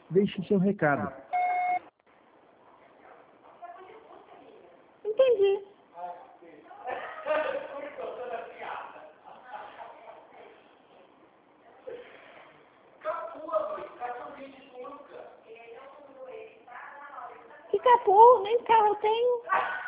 Deixe seu recado. Entendi. Que capu? Nem carro eu tenho.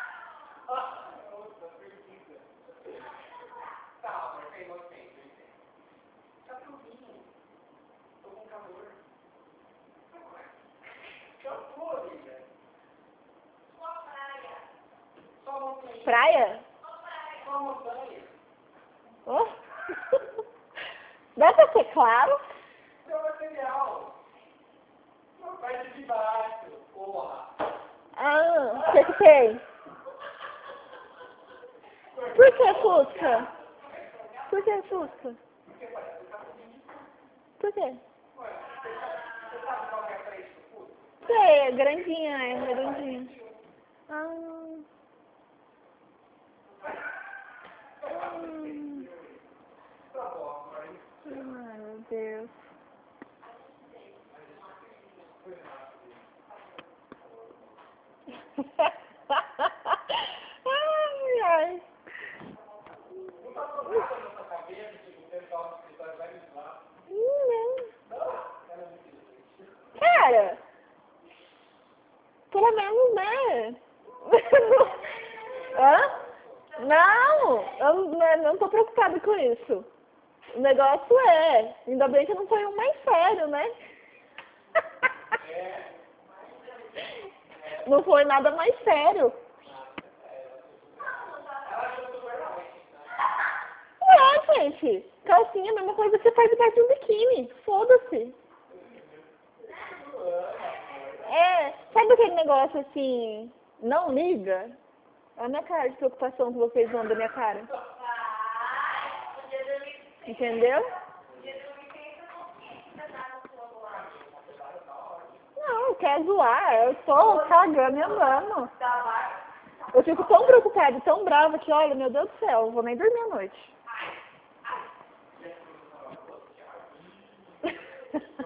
Praia? Oh. Dá pra ser claro? Ah, o que tem? Por que Fusca? Por que Fusca? Por quê? Sei, é grandinha, é redondinha. Ah. Ai, meu Deus. Ai, ai. Não. Cara, pelo menos, né? Hã? Não, eu não tô preocupada com isso. O negócio ainda bem que não foi um mais sério, né? Não foi nada mais sério. Ué, gente, calcinha é a mesma coisa que você faz debaixo de um biquíni. Foda-se. Sabe aquele negócio assim, não liga? Olha a minha cara de preocupação que vocês vão da minha cara. Entendeu? Não, quer zoar, eu tô cagando e andando. Eu fico tão preocupada e tão brava que, olha, meu Deus do céu, eu vou nem dormir à noite.